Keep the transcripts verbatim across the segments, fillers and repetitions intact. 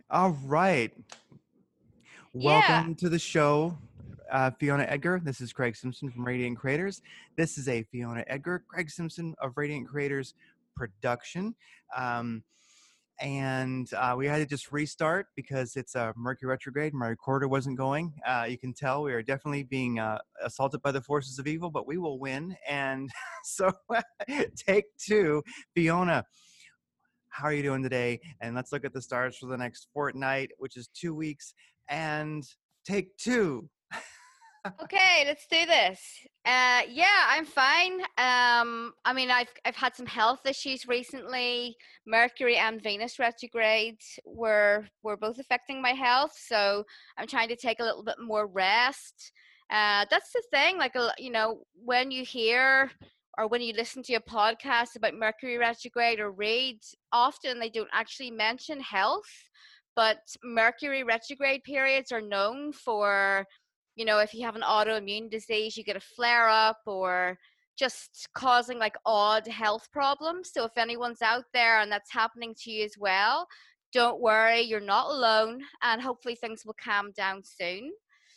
All right. Yeah. Welcome to the show, uh, Fiona Edgar. This is Craig Simpson from Radiant Creators. This is a Fiona Edgar, Craig Simpson of Radiant Creators production. Um, and uh, we had to just restart because it's a uh, Mercury retrograde. My recorder wasn't going. Uh, you can tell we are definitely being uh, assaulted by the forces of evil, but we will win. And so, take two, Fiona. How are you doing today? And let's look at the stars for the next fortnight, which is two weeks. And take two. Okay, let's do this. Uh, yeah, I'm fine. Um, I mean, I've I've had some health issues recently. Mercury and Venus retrograde were were both affecting my health, so I'm trying to take a little bit more rest. Uh, that's the thing. Like, a you know, when you hear or when you listen to a podcast about Mercury retrograde or read, often they don't actually mention health, but Mercury retrograde periods are known for, you know, if you have an autoimmune disease, you get a flare up or just causing like odd health problems. So if anyone's out there and that's happening to you as well, don't worry, you're not alone, and hopefully things will calm down soon.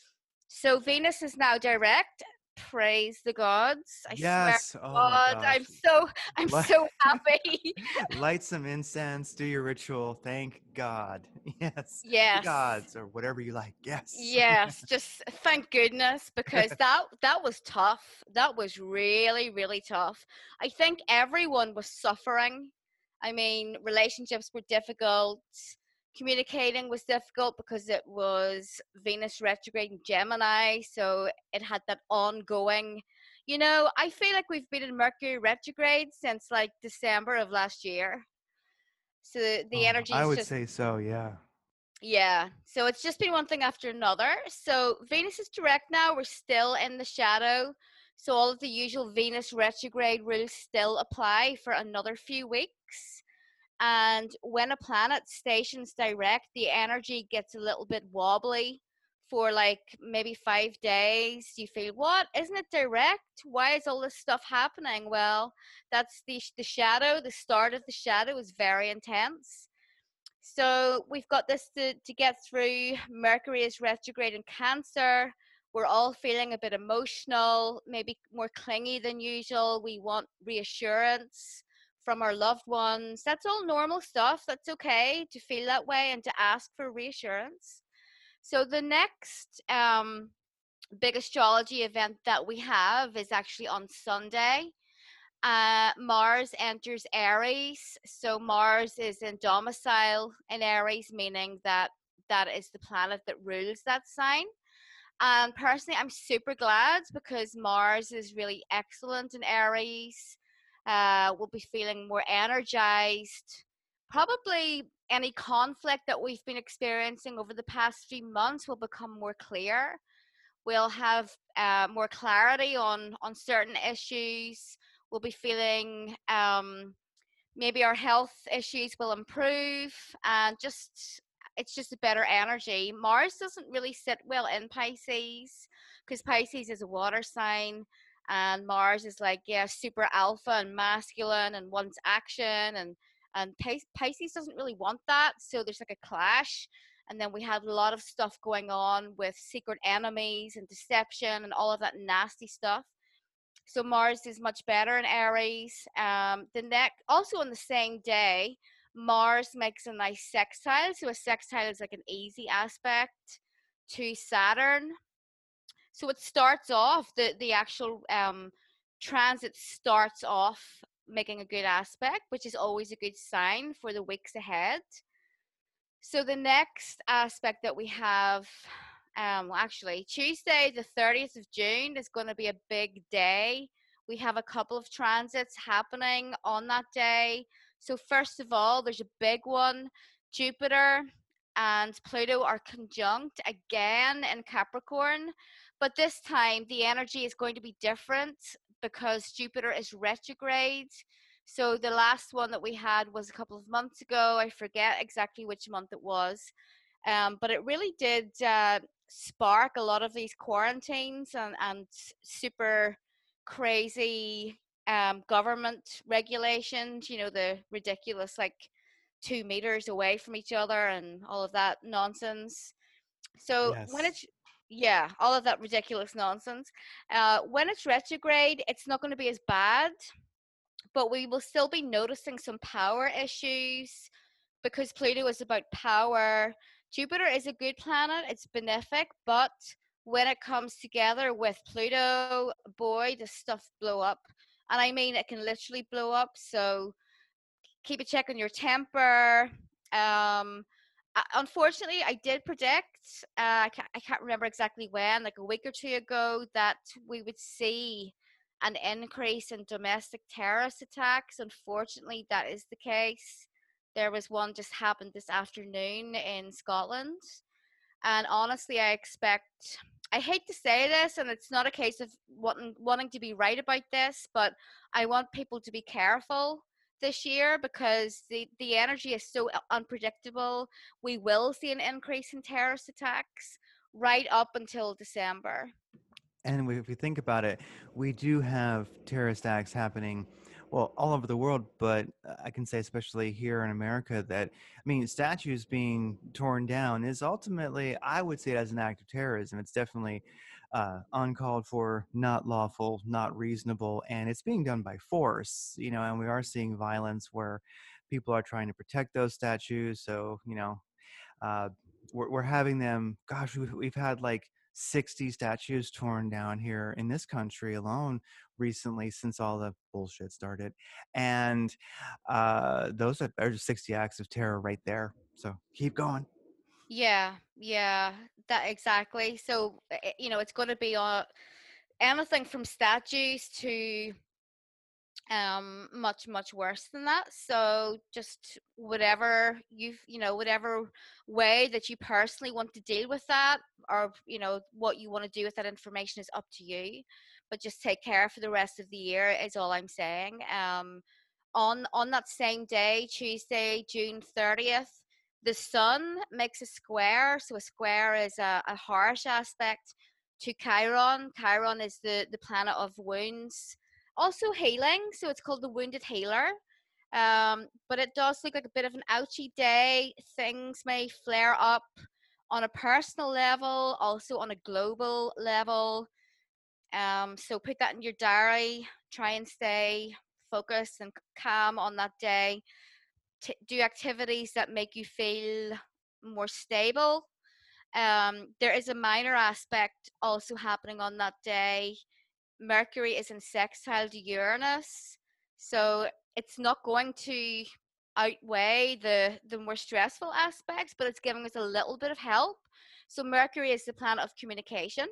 So Venus is now direct. Praise the gods. I swear Yes. to Oh my God, I'm gosh. so I'm Li- so happy. Light some incense, do your ritual. Thank God. Yes. The Yes. gods or whatever you like. Yes. Yes, just thank goodness, because that that was tough. That was really, really tough. I think everyone was suffering. I mean, relationships were difficult. Communicating was difficult because it was Venus retrograde in Gemini, so it had that ongoing. You know, I feel like we've been in Mercury retrograde since like December of last year. So the, the Oh, energy I is would just, say so. Yeah. yeah, so it's just been one thing after another. So Venus is direct now. We're still in the shadow. So all of the usual Venus retrograde rules still apply for another few weeks. And when a planet stations direct, the energy gets a little bit wobbly for like maybe five days. You feel, what? Isn't it direct? Why is all this stuff happening? Well, that's the the shadow. The start of the shadow is very intense. So we've got this to, to get through. Mercury is retrograde in Cancer. We're all feeling a bit emotional, maybe more clingy than usual. We want reassurance from our loved ones. That's all normal stuff. That's okay to feel that way and to ask for reassurance. So the next um, big astrology event that we have is actually on Sunday. Uh, Mars enters Aries. So Mars is in domicile in Aries, meaning that that is the planet that rules that sign. And personally, I'm super glad because Mars is really excellent in Aries. Uh, we'll be feeling more energized. Probably any conflict that we've been experiencing over the past few months will become more clear. We'll have uh, more clarity on on certain issues. We'll be feeling, um, maybe our health issues will improve, and just it's just a better energy. Mars doesn't really sit well in Pisces because Pisces is a water sign, and Mars is like, yeah, super alpha and masculine and wants action, and and Pisces doesn't really want that. So there's like a clash. And then we have a lot of stuff going on with secret enemies and deception and all of that nasty stuff. So Mars is much better in Aries. Um, the next, also on the same day, Mars makes a nice sextile. So a sextile is like an easy aspect to Saturn. So it starts off, the the actual um, transit starts off making a good aspect, which is always a good sign for the weeks ahead. So the next aspect that we have, um, well, actually, Tuesday, the thirtieth of June is going to be a big day. We have a couple of transits happening on that day. So first of all, there's a big one. Jupiter and Pluto are conjunct again in Capricorn, but this time the energy is going to be different because Jupiter is retrograde. So the last one that we had was a couple of months ago. I forget exactly which month it was, um, but it really did uh, spark a lot of these quarantines and, and super crazy um, government regulations. You know, the ridiculous, like, two meters away from each other and all of that nonsense. So when Yes. it's yeah, all of that ridiculous nonsense. Uh, when it's retrograde, it's not going to be as bad, but we will still be noticing some power issues because Pluto is about power. Jupiter is a good planet, it's benefic, but when it comes together with Pluto, boy, does stuff blow up. And I mean, it can literally blow up. So keep a check on your temper. Um, unfortunately, I did predict, uh, I, can't, I can't remember exactly when, like a week or two ago, that we would see an increase in domestic terrorist attacks. Unfortunately, that is the case. There was one just happened this afternoon in Scotland. And honestly, I expect, I hate to say this, and it's not a case of wanting, wanting to be right about this, but I want people to be careful this year because the, the energy is so unpredictable. We will see an increase in terrorist attacks right up until December. And we, if we think about it, we do have terrorist acts happening, well, all over the world, but uh, I can say, especially here in America, that, I mean, statues being torn down is ultimately, I would say, it as an act of terrorism. It's definitely uh, uncalled for, not lawful, not reasonable, and it's being done by force, you know, and we are seeing violence where people are trying to protect those statues. So, you know, uh, we're, we're having them, gosh, we've, we've had like sixty statues torn down here in this country alone recently since all the bullshit started. And uh, those are, are just sixty acts of terror right there. So keep going. Yeah, yeah, that exactly. So, eh, you know, it's going to be uh, anything from statues to um much much worse than that. So just whatever you've you know whatever way that you personally want to deal with that, or you know what you want to do with that information, is up to you, but just take care for the rest of the year is all I'm saying. um on on that same day, Tuesday, June thirtieth, the sun makes a square. So a square is a, a harsh aspect to Chiron. Chiron is the the planet of wounds, also healing, so it's called the wounded healer. Um, but it does look like a bit of an ouchy day. Things may flare up on a personal level, also on a global level. Um, so put that in your diary. Try and stay focused and calm on that day. T- do activities that make you feel more stable. Um, there is a minor aspect also happening on that day. Mercury is in sextile to Uranus, so it's not going to outweigh the the more stressful aspects, but it's giving us a little bit of help. So Mercury is the planet of communication,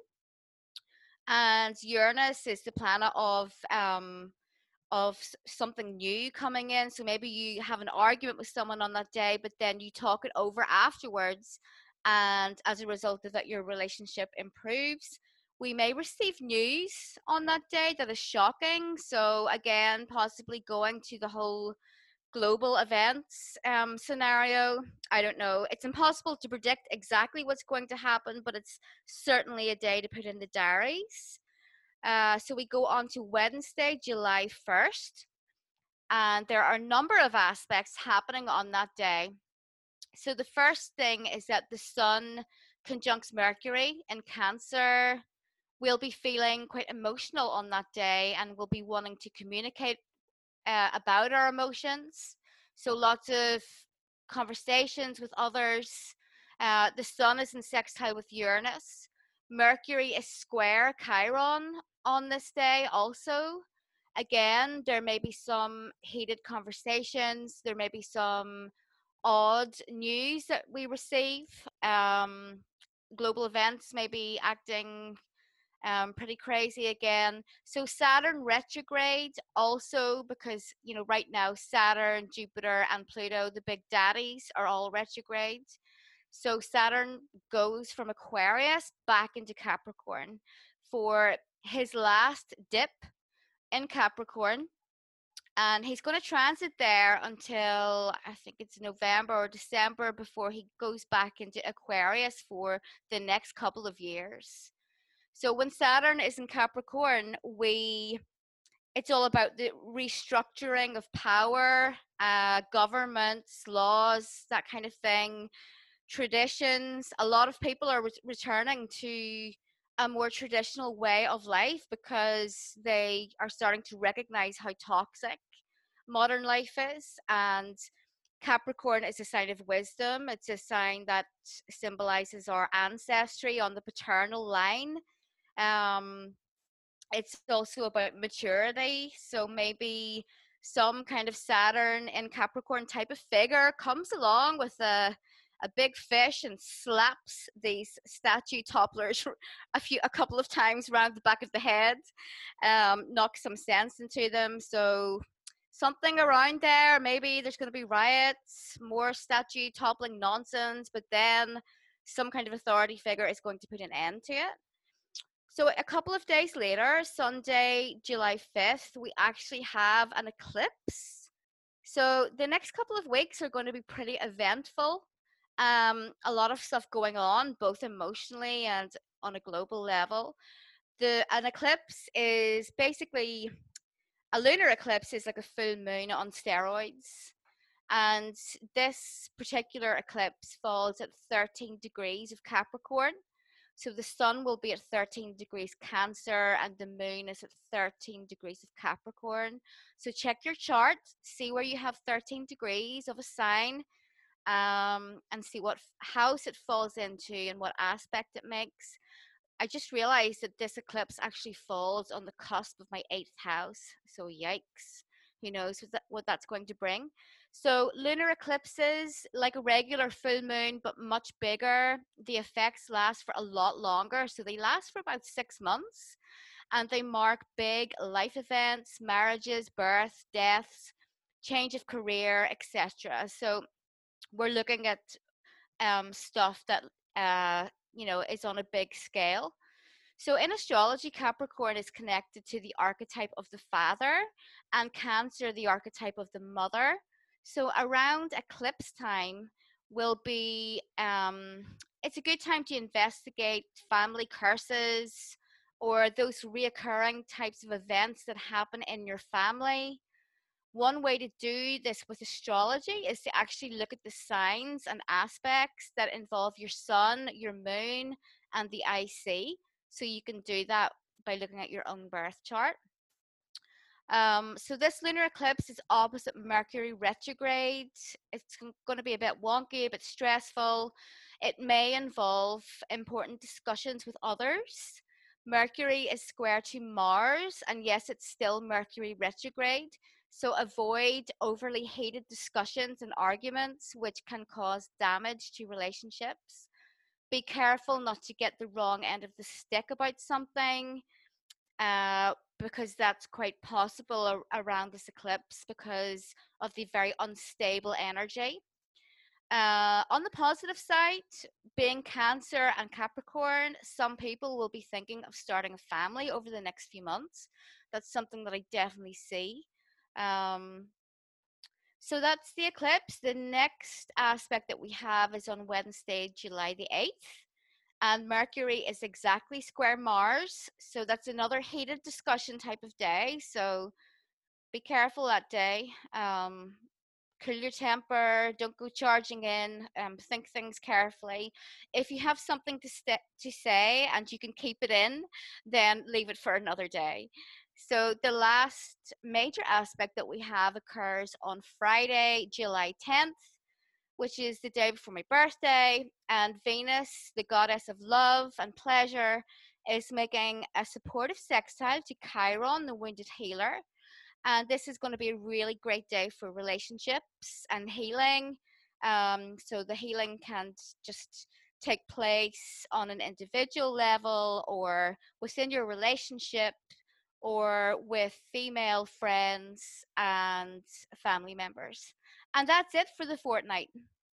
and Uranus is the planet of um of something new coming in. So maybe you have an argument with someone on that day, but then you talk it over afterwards, and as a result of that, your relationship improves. We may receive news on that day that is shocking. So again, possibly going to the whole global events um, scenario. I don't know. It's impossible to predict exactly what's going to happen, but it's certainly a day to put in the diaries. Uh, so we go on to Wednesday, July first, and there are a number of aspects happening on that day. So the first thing is that the sun conjuncts Mercury in Cancer. We'll be feeling quite emotional on that day, and we'll be wanting to communicate uh, about our emotions. So lots of conversations with others. Uh, the sun is in sextile with Uranus. Mercury is square Chiron on this day also. Again, there may be some heated conversations. There may be some odd news that we receive. Um, global events may be acting um, pretty crazy again. So Saturn retrograde also, because you know right now Saturn, Jupiter, and Pluto, the big daddies, are all retrograde. So Saturn goes from Aquarius back into Capricorn for his last dip in Capricorn. And he's going to transit there until I think it's November or December before he goes back into Aquarius for the next couple of years. So when Saturn is in Capricorn, we it's all about the restructuring of power, uh, governments, laws, that kind of thing, traditions. A lot of people are re- returning to a more traditional way of life because they are starting to recognize how toxic modern life is. And Capricorn is a sign of wisdom. It's a sign that symbolizes our ancestry on the paternal line. Um, it's also about maturity. So maybe some kind of Saturn in Capricorn type of figure comes along with a a big fish and slaps these statue topplers a few a couple of times around the back of the head, um, knocks some sense into them. So something around there. Maybe there's going to be riots, more statue toppling nonsense, but then some kind of authority figure is going to put an end to it. So a couple of days later, Sunday, July fifth, we actually have an eclipse. So the next couple of weeks are going to be pretty eventful. Um, a lot of stuff going on, both emotionally and on a global level. The an eclipse is basically a lunar eclipse is like a full moon on steroids. And this particular eclipse falls at thirteen degrees of Capricorn. So the sun will be at thirteen degrees Cancer and the moon is at thirteen degrees of Capricorn. So check your chart, see where you have thirteen degrees of a sign, um, and see what house it falls into and what aspect it makes. I just realized that this eclipse actually falls on the cusp of my eighth house. So yikes. Who knows what, that, what that's going to bring. So lunar eclipses, like a regular full moon, but much bigger. The effects last for a lot longer. So they last for about six months. And they mark big life events, marriages, births, deaths, change of career, et cetera. So we're looking at um, stuff that uh, you know is on a big scale. So in astrology, Capricorn is connected to the archetype of the father, and Cancer, the archetype of the mother. So around eclipse time will be, um, it's a good time to investigate family curses or those reoccurring types of events that happen in your family. One way to do this with astrology is to actually look at the signs and aspects that involve your sun, your moon, and the I C. So you can do that by looking at your own birth chart. Um, so this lunar eclipse is opposite Mercury retrograde. It's going to be a bit wonky, a bit stressful. It may involve important discussions with others. Mercury is square to Mars, and yes, it's still Mercury retrograde. So avoid overly heated discussions and arguments, which can cause damage to relationships. Be careful not to get the wrong end of the stick about something, uh, because that's quite possible ar- around this eclipse because of the very unstable energy. Uh, on the positive side, being Cancer and Capricorn, some people will be thinking of starting a family over the next few months. That's something that I definitely see. Um, so that's the eclipse. The next aspect that we have is on Wednesday, July the eighth. And Mercury is exactly square Mars. So that's another heated discussion type of day. So be careful that day. Um, cool your temper. Don't go charging in. Um, think things carefully. If you have something to st- to say and you can keep it in, then leave it for another day. So the last major aspect that we have occurs on Friday, July tenth, which is the day before my birthday. And Venus, the goddess of love and pleasure, is making a supportive sextile to Chiron, the wounded healer. And this is going to be a really great day for relationships and healing. Um, so the healing can just take place on an individual level or within your relationship or with female friends and family members. And that's it for the fortnight.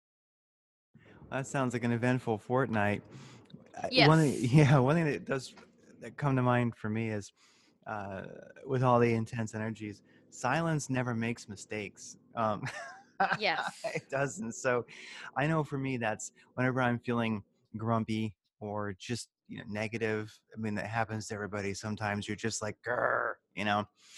That sounds like an eventful fortnight. Uh, One thing, Yes. yeah, one thing that does that come to mind for me is, uh, with all the intense energies, silence never makes mistakes. Um, Yes. it doesn't. So, I know for me, that's whenever I'm feeling grumpy or just you know negative. I mean, that happens to everybody. Sometimes you're just like, grr, you know.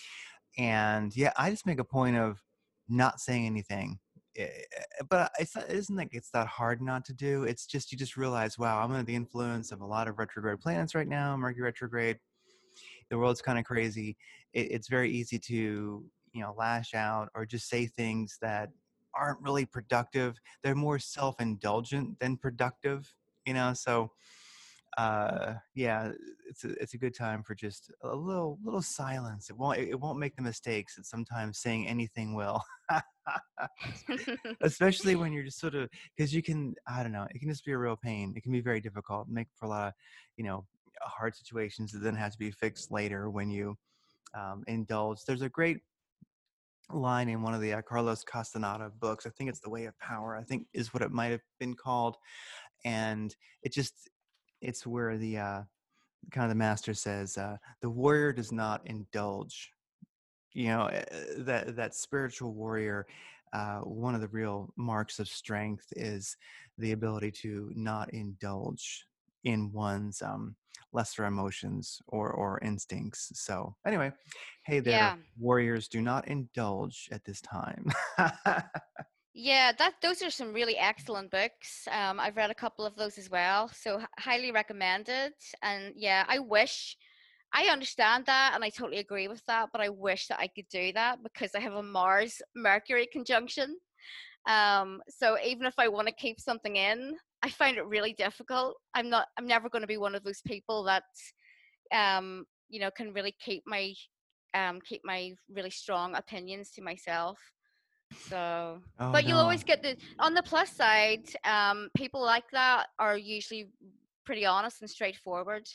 And yeah, I just make a point of not saying anything. Eh, But it's not, it isn't like it's that hard not to do. It's just you just realize, wow, I'm under the influence of a lot of retrograde planets right now. Mercury retrograde. The world's kind of crazy. It, it's very easy to, you know, lash out or just say things that aren't really productive. They're more self-indulgent than productive, you know. So uh yeah, it's a, it's a good time for just a little little silence. It won't it won't make the mistakes that sometimes saying anything will. Especially when you're just sort of, because you can, I don't know, it can just be a real pain. It can be very difficult, make for a lot of, you know, hard situations that then have to be fixed later when you um, indulge. There's a great line in one of the uh, Carlos Castaneda books. I think it's The Way of Power, I think is what it might have been called. And it just, it's where the uh, kind of the master says, uh, the warrior does not indulge. You know, uh, that that spiritual warrior, uh, one of the real marks of strength is the ability to not indulge in one's um, lesser emotions or or instincts. So anyway, hey there, Yeah. warriors, do not indulge at this time. Yeah, that those are some really excellent books. Um, I've read a couple of those as well, so h- highly recommended. And yeah, I wish I understand that and I totally agree with that, but I wish that I could do that because I have a Mars Mercury conjunction. Um, so even if I want to keep something in, I find it really difficult. I'm not I'm never going to be one of those people that um, you know, can really keep my um keep my really strong opinions to myself. So, Oh but you'll no. always get the on the plus side, um, people like that are usually pretty honest and straightforward.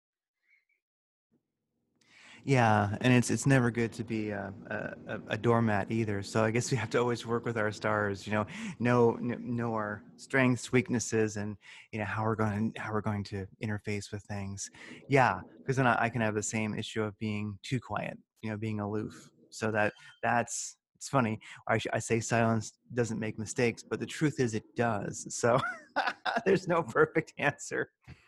Yeah, and it's it's never good to be a, a, a doormat either. So I guess we have to always work with our stars. You know, know kn- know our strengths, weaknesses, and you know how we're going how we're going to interface with things. Yeah, because then I, I can have the same issue of being too quiet. You know, being aloof. So that that's it's funny. I, sh- I say silence doesn't make mistakes, but the truth is it does. So there's no perfect answer.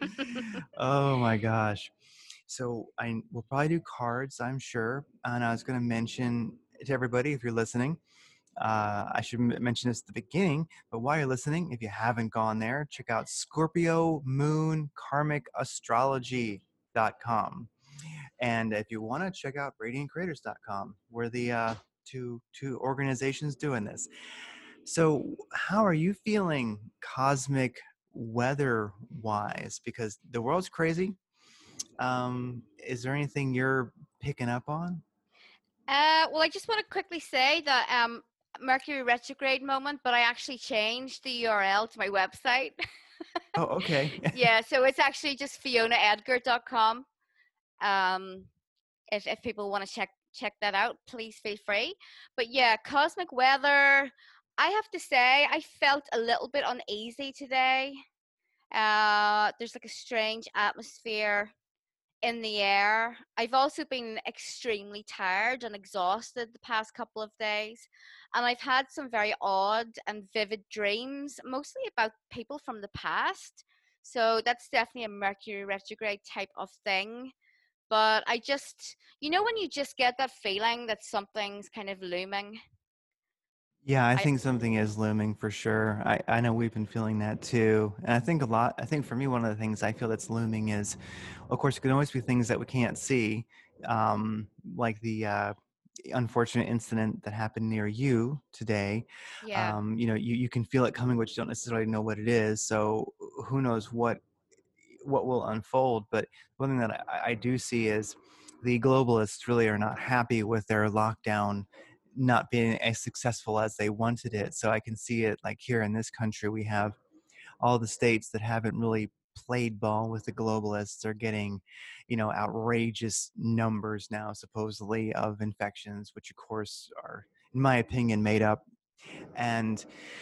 Oh my gosh. So I will probably do cards, I'm sure. And I was going to mention to everybody, if you're listening, uh, I should m- mention this at the beginning, but while you're listening, if you haven't gone there, check out Scorpio Moon Karmic Astrology dot com. And if you want to check out radiant creators dot com, we're the uh, two two organizations doing this. So, how are you feeling cosmic weather wise? Because the world's crazy. Um, is there anything you're picking up on? Uh, well, I just want to quickly say that um, Mercury retrograde moment, but I actually changed the U R L to my website. Oh, okay. Yeah, so it's actually just fiona edgar dot com. Um, if if people want to check check that out, please feel free. But yeah, cosmic weather. I have to say, I felt a little bit uneasy today. Uh, there's like a strange atmosphere in the air. I've also been extremely tired and exhausted the past couple of days. And I've had some very odd and vivid dreams, mostly about people from the past. So that's definitely a Mercury retrograde type of thing. But I just, you know, when you just get that feeling that something's kind of looming. Yeah, I I, think something is looming for sure. I, I know we've been feeling that too. And I think a lot, I think for me, one of the things I feel that's looming is, of course, it can always be things that we can't see, um, like the uh, unfortunate incident that happened near you today. yeah. Um, you know, you, you can feel it coming, but you don't necessarily know what it is. So who knows what what will unfold. But one thing that I, I do see is the globalists really are not happy with their lockdown not being as successful as they wanted it. So I can see it like here in this country, we have all the states that haven't really played ball with the globalists are getting, you know, outrageous numbers now, supposedly, of infections, which of course are, in my opinion, made up. And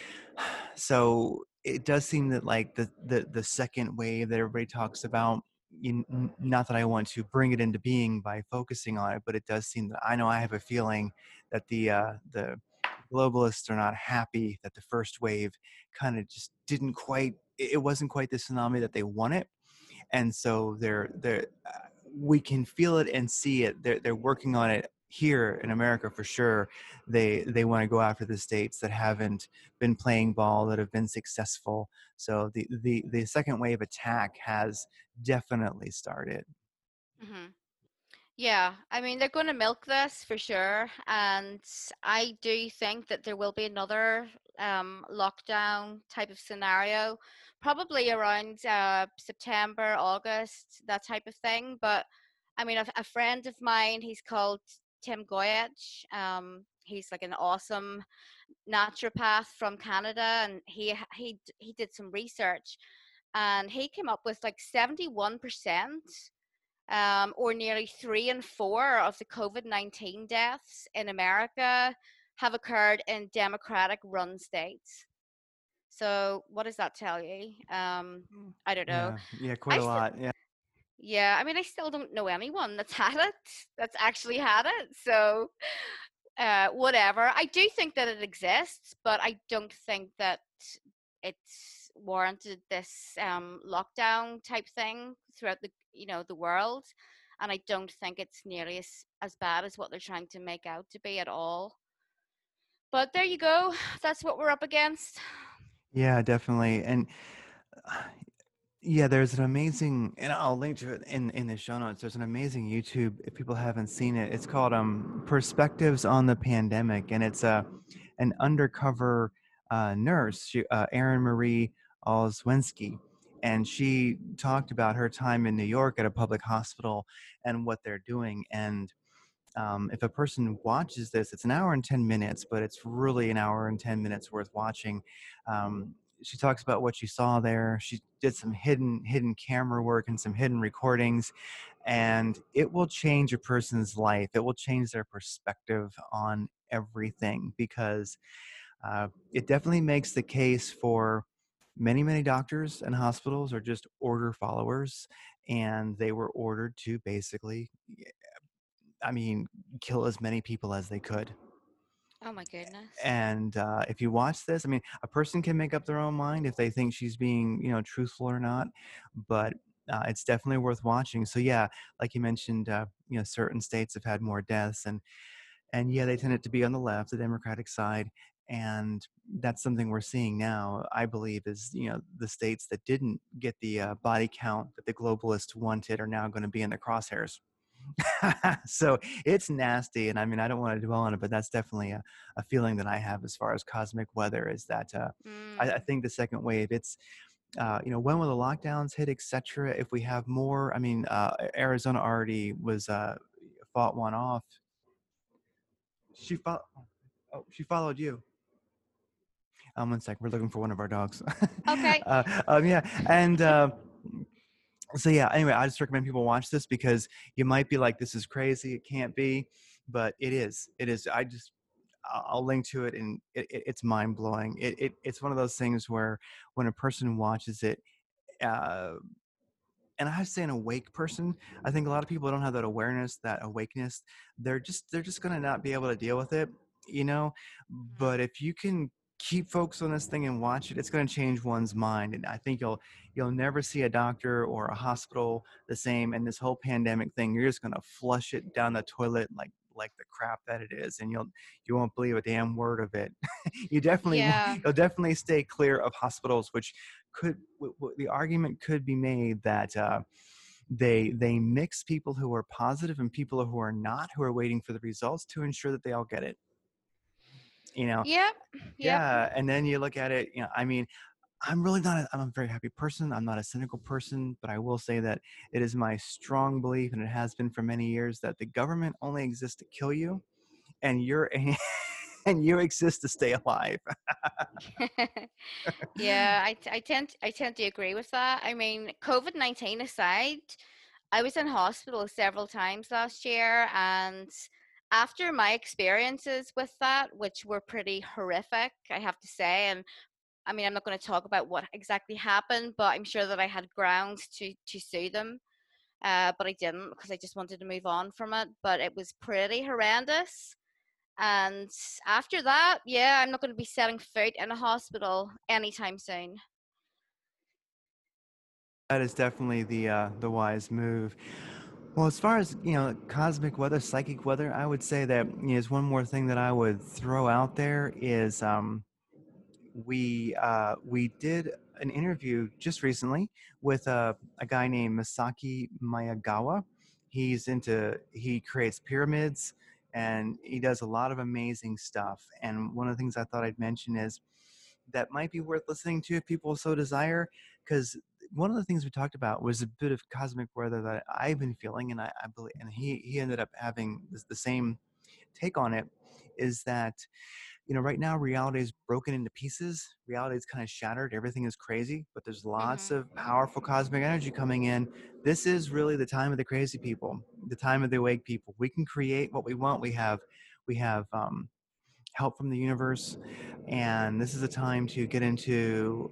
so it does seem that like the the the second wave that everybody talks about, you, not that I want to bring it into being by focusing on it, but it does seem that I know I have a feeling that the uh, the globalists are not happy that the first wave kind of just didn't quite, it wasn't quite the tsunami that they wanted, and so they're they're uh, we can feel it and see it. They're they're working on it here in America, for sure, they they want to go after the states that haven't been playing ball, that have been successful. So the the the second wave attack has definitely started. Hmm. Yeah, I mean, they're going to milk this for sure. And I do think that there will be another um, lockdown type of scenario, probably around uh, September, August, that type of thing. But I mean, a, a friend of mine, he's called Tim Goyech. Um, he's like an awesome naturopath from Canada, and he he he did some research, and he came up with like seventy-one percent, um, or nearly three and four of the COVID nineteen deaths in America have occurred in Democratic run states. So, what does that tell you? Um, I don't know. Yeah, yeah, quite I a st- lot. Yeah. yeah, I mean, I still don't know anyone that's had it, that's actually had it. So, uh, whatever. I do think that it exists, but I don't think that it's warranted this um, lockdown type thing throughout the you know the world, and I don't think it's nearly as, as bad as what they're trying to make out to be at all. But there you go. That's what we're up against. Yeah, definitely. And uh, yeah, there's an amazing, and I'll link to it in in the show notes. There's an amazing YouTube, if people haven't seen it. It's called um Perspectives on the Pandemic, and it's a an undercover uh, nurse, she, uh, Erin Marie Olszewski, and she talked about her time in New York at a public hospital and what they're doing. And um, if a person watches this, it's an hour and ten minutes, but it's really an hour and ten minutes worth watching. Um, she talks about what she saw there. She did some hidden hidden camera work and some hidden recordings, and it will change a person's life. It will change their perspective on everything, because uh, it definitely makes the case for many many doctors and hospitals are just order followers, and they were ordered to basically, I mean, kill as many people as they could. Oh my goodness. And uh, if you watch this, I mean, a person can make up their own mind if they think she's being, you know, truthful or not. But uh, it's definitely worth watching. So yeah, like you mentioned, uh, you know, certain states have had more deaths, and and yeah, they tended to be on the left, the Democratic side. And that's something we're seeing now, I believe, is, you know, the states that didn't get the uh, body count that the globalists wanted are now going to be in the crosshairs. So it's nasty, and I mean, I don't want to dwell on it, but that's definitely a, a feeling that I have as far as cosmic weather, is that uh, I, I Mm. think the second wave, it's uh, you know, when will the lockdowns hit, etc. If we have more, I mean, uh, Arizona already was uh, fought one off. She fo- oh, she followed you. Um, one sec, we're looking for one of our dogs. Okay. uh, um, yeah, and uh, so yeah, anyway, I just recommend people watch this, because you might be like, this is crazy, it can't be, but it is. It is. I just I'll I'll link to it, and it, it, it's mind blowing. It, it it's one of those things where when a person watches it, uh, and I have to say, an awake person, I think a lot of people don't have that awareness, that awakeness. They're just they're just gonna not be able to deal with it, you know. Mhm. But if you can keep focused on this thing and watch it, it's gonna change one's mind. And I think you'll you'll never see a doctor or a hospital the same. And this whole pandemic thing, you're just gonna flush it down the toilet like like the crap that it is, and you'll you won't believe a damn word of it. You definitely Yeah. you'll definitely stay clear of hospitals, which could w- w- the argument could be made that uh, they they mix people who are positive and people who are not, who are waiting for the results, to ensure that they all get it. You know, Yep. Yep. yeah. And then you look at it. You know, I mean, I'm really not. A, I'm a very happy person. I'm not a cynical person, but I will say that it is my strong belief, and it has been for many years, that the government only exists to kill you, and you're and you exist to stay alive. Yeah, I, t- I tend I tend to agree with that. I mean, COVID nineteen aside, I was in hospital several times last year, and after my experiences with that, which were pretty horrific, I have to say, and I mean, I'm not going to talk about what exactly happened, but I'm sure that I had grounds to to sue them, uh, but I didn't because I just wanted to move on from it. But it was pretty horrendous. And after that, yeah, I'm not going to be setting foot in a hospital anytime soon. That is definitely the uh, the wise move. Well, as far as, you know, cosmic weather, psychic weather, I would say that, you know, is one more thing that I would throw out there is um, we uh, we did an interview just recently with a, a guy named Masaki Mayagawa. He's into he creates pyramids and he does a lot of amazing stuff. And one of the things I thought I'd mention is that might be worth listening to if people so desire, because one of the things we talked about was a bit of cosmic weather that I've been feeling, and I, I believe, and he he ended up having this, the same take on it, is that you know right now reality is broken into pieces. Reality is kind of shattered. Everything is crazy, but there's lots Hmm. of powerful cosmic energy coming in. This is really the time of the crazy people, the time of the awake people. We can create what we want. We have we have um, help from the universe, and this is a time to get into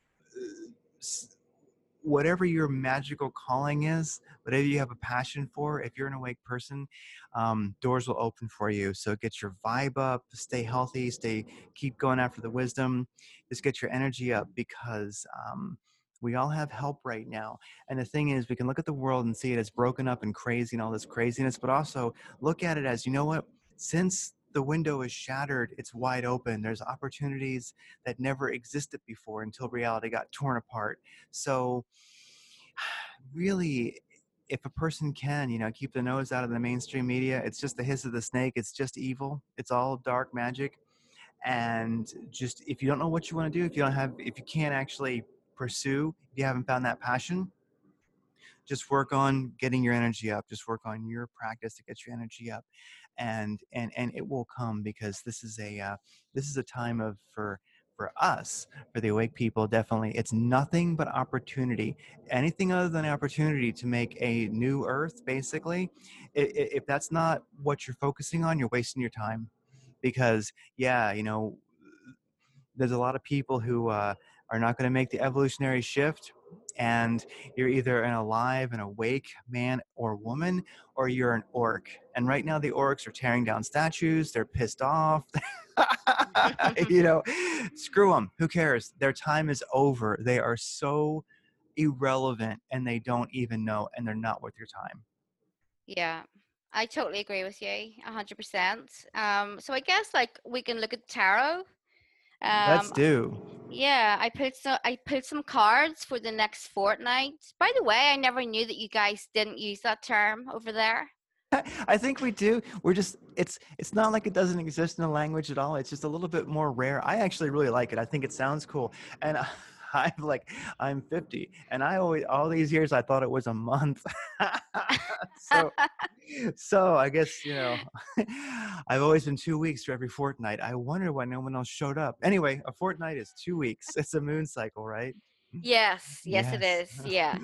whatever your magical calling is, whatever you have a passion for. If you're an awake person, um, doors will open for you. So get your vibe up, stay healthy, stay, keep going after the wisdom, just get your energy up, because um, we all have help right now. And the thing is, we can look at the world and see it as broken up and crazy and all this craziness, but also look at it as, you know what, since the window is shattered, it's wide open. There's opportunities that never existed before until reality got torn apart. So really, if a person can, you know, keep the nose out of the mainstream media, it's just the hiss of the snake. It's just evil. It's all dark magic. And just if you don't know what you want to do, if you don't have, if you can't actually pursue, if you haven't found that passion, just work on getting your energy up. Just work on your practice to get your energy up, and and and it will come, because this is a uh, this is a time of for for us, for the awake people. Definitely, it's nothing but opportunity. Anything other than opportunity to make a new earth, basically, if that's not what you're focusing on, you're wasting your time. Because yeah, you know, there's a lot of people who uh, are not going to make the evolutionary shift, and you're either an alive and awake man or woman, or you're an orc. And right now the orcs are tearing down statues. They're pissed off. You know, screw them. Who cares? Their time is over. They are so irrelevant, and they don't even know, and they're not worth your time. Yeah, I totally agree with you, a hundred percent. Um, so I guess like we can look at tarot. Let's Um, do. yeah, I put some I put some cards for the next fortnight. By the way, I never knew that you guys didn't use that term over there. I think we do. We're just it's it's not like it doesn't exist in the language at all. It's just a little bit more rare. I actually really like it. I think it sounds cool. And I, I'm like I'm fifty, and I always all these years I thought it was a month. so so I guess, you know, I've always been two weeks for every fortnight. I wonder why no one else showed up. Anyway, a fortnight is two weeks. It's a moon cycle, right? Yes, yes, it Yes. is. Yeah.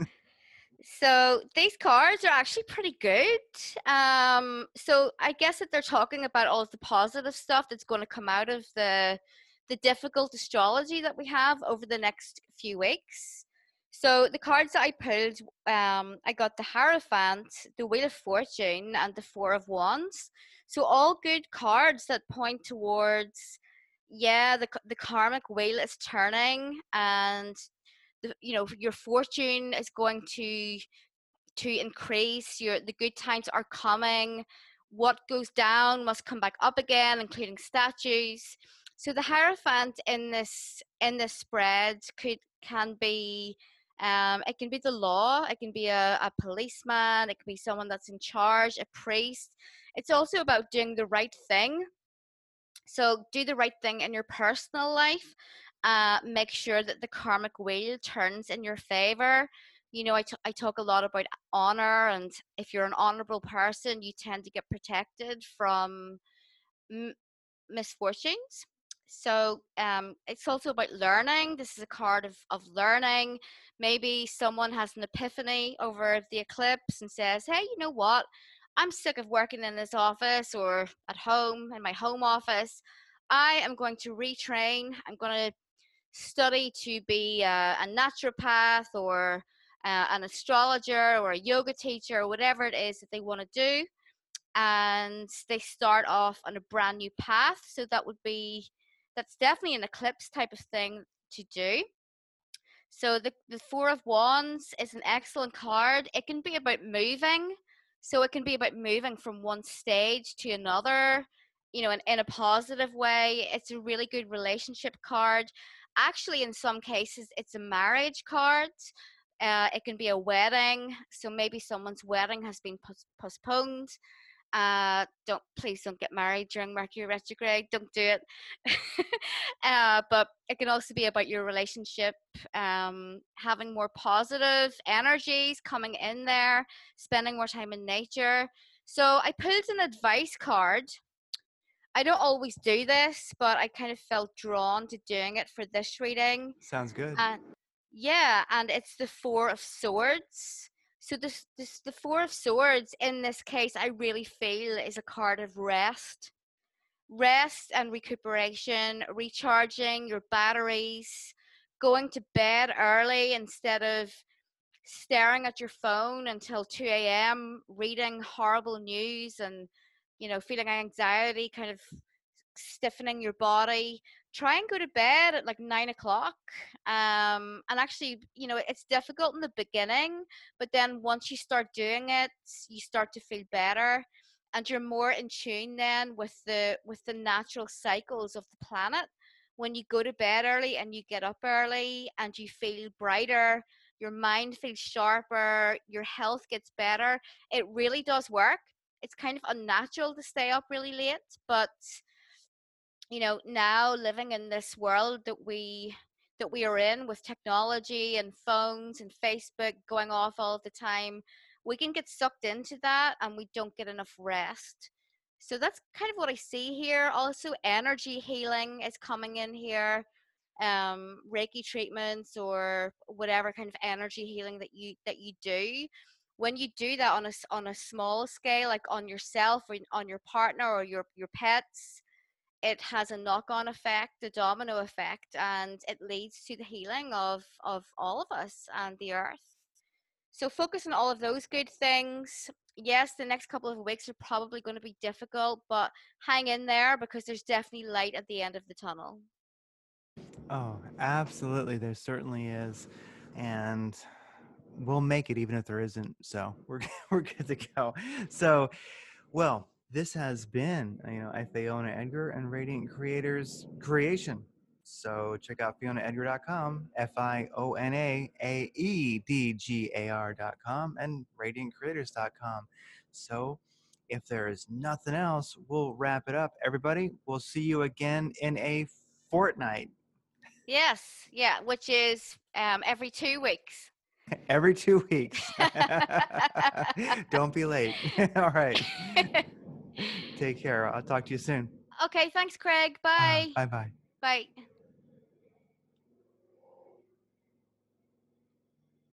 So these cards are actually pretty good. Um, so I guess that they're talking about all of the positive stuff that's going to come out of the the difficult astrology that we have over the next few weeks. So the cards that I pulled, um, I got the Hierophant, the Wheel of Fortune, and the Four of Wands. So all good cards that point towards, yeah, the the karmic wheel is turning, and the, you know, your fortune is going to to increase. Your the good times are coming. What goes down must come back up again, including statues. So the Hierophant in this in this spread could can be, um, it can be the law, it can be a, a policeman, it can be someone that's in charge, a priest. It's also about doing the right thing. So do the right thing in your personal life. Uh, make sure that the karmic wheel turns in your favor. You know, I, t- I talk a lot about honor, and if you're an honorable person, you tend to get protected from m- misfortunes. So um, it's also about learning. This is a card of, of learning. Maybe someone has an epiphany over the eclipse and says, hey, you know what? I'm sick of working in this office or at home in my home office. I am going to retrain. I'm going to study to be a, a naturopath or uh, an astrologer or a yoga teacher or whatever it is that they want to do, and they start off on a brand new path. So that would be that's definitely an eclipse type of thing to do. So the the Four of Wands is an excellent card. It can be about moving. So it can be about moving from one stage to another, you know, in, in a positive way. It's a really good relationship card. Actually, in some cases, it's a marriage card. Uh, it can be a wedding. So maybe someone's wedding has been pos- postponed. Uh, don't please don't get married during Mercury retrograde. Don't do it. uh, but it can also be about your relationship, um, having more positive energies coming in there, spending more time in nature. So I pulled an advice card. I don't always do this, but I kind of felt drawn to doing it for this reading. Sounds good. And yeah, and it's the Four of Swords. So this, this the Four of Swords in this case, I really feel is a card of rest, rest and recuperation, recharging your batteries, going to bed early instead of staring at your phone until two a m, reading horrible news and, you know, feeling anxiety, kind of stiffening your body. Try and go to bed at like nine o'clock. Um, and actually, you know, it's difficult in the beginning, but then once you start doing it, you start to feel better, and you're more in tune then with the with the natural cycles of the planet. When you go to bed early and you get up early and you feel brighter, your mind feels sharper, your health gets better. It really does work. It's kind of unnatural to stay up really late, but you know, now living in this world that we that we are in with technology and phones and Facebook going off all the time, we can get sucked into that and we don't get enough rest. So that's kind of what I see here. Also, energy healing is coming in here, um, Reiki treatments or whatever kind of energy healing that you that you do. When you do that on a on a small scale, like on yourself or on your partner or your your pets, it has a knock-on effect, a domino effect, and it leads to the healing of of all of us and the earth. So focus on all of those good things. Yes, the next couple of weeks are probably going to be difficult, but hang in there because there's definitely light at the end of the tunnel. Oh, absolutely. There certainly is. And we'll make it even if there isn't. So we're we're good to go. So, well, this has been, you know, a Fiona Edgar and Radiant Creators creation. So check out fiona edgar dot com, F I O N A A E D G A R dot com, and radiant creators dot com. So if there is nothing else, we'll wrap it up. Everybody, we'll see you again in a fortnight. Yes, yeah, which is um, every two weeks. Every two weeks. Don't be late. All right. Take care. I'll talk to you soon. Okay, thanks, Craig. Uh, Bye. bye bye. Bye.